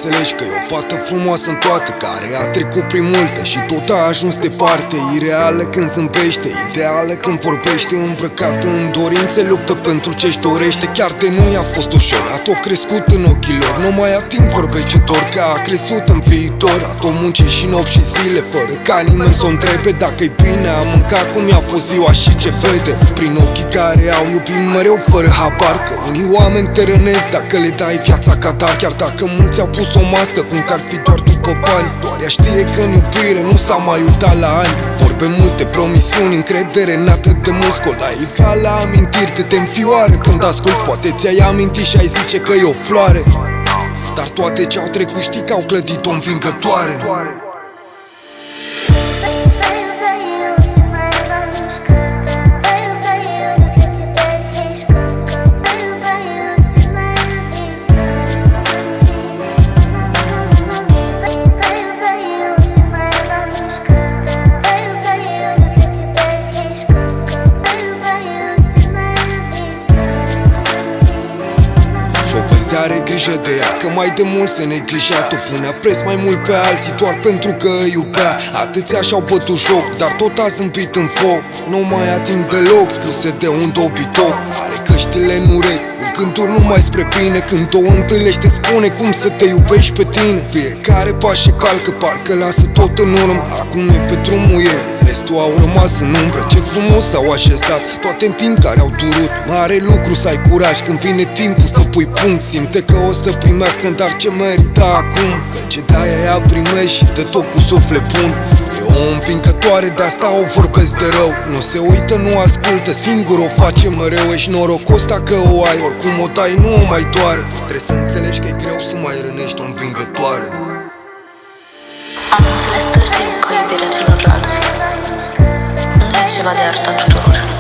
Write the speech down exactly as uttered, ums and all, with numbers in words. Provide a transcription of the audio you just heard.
înțelegi că e o fată frumoasă în toată, care a trecut prin multe și tot a ajuns departe. Ireală când zâmbește, ideală când vorbește, îmbrăcată în dorințe, luptă pentru ce-și dorește. Chiar de nu i-a fost ușor, a tot crescut în ochii lor, nu mai ating vorbe ce dor, că a crescut în viitor. A tot muncit și nopți și zile, fără ca nimeni să o întrebe dacă-i bine. A mâncat cum i-a fost ziua și ce vede, prin ochii care au iubit mereu fără habar, că unii oameni te rănesc dacă le dai viața ca dar. Chiar dacă mulți au pus o mască, cum că ar fi doar după bani, doar ea știe că în iubire nu s-a mai uitat la ani. Vorbe multe, promisiuni, încredere în atât de muscol, naiva la amintiri, te tem fioară când asculți. Poate ți-ai aminti și ai zice că e o floare, dar toate ce-au trecut știi că au clădit-o învingătoare. Are grijă de ea, că mai de mult se neglijat-o, punea pres mai mult pe alții doar pentru că îi iubea. Atâția și-au bătut joc, dar tot a zâmbit în foc. Nu mai ating deloc, spuse de un dobitoc. Are căștile în urechi, în gânduri numai spre bine. Când o întâlnești te spune cum să te iubești pe tine. Fiecare pas și calcă, parcă lasă tot în urmă. Acum e pe drumul ei, restul au rămas în umbră. Ce frumos s-au așezat, toate în timp care au durut. Mare lucru să ai curaj când vine timpul să pui punct. Simte că o să primească, dar ce merită acum, că ce de-aia ea primești și de tot cu suflet bun. E o învingătoare, de asta o vorbesc de rău. Nu se uită, nu ascultă, singur o face mereu. Ești norocos dacă o ai, oricum o dai, nu o mai doare. Trebuie să înțelegi că e greu să mai rănești o învingătoare. Am înțeles târziu că iubirea celorlalți nu e ceva de arta tuturor.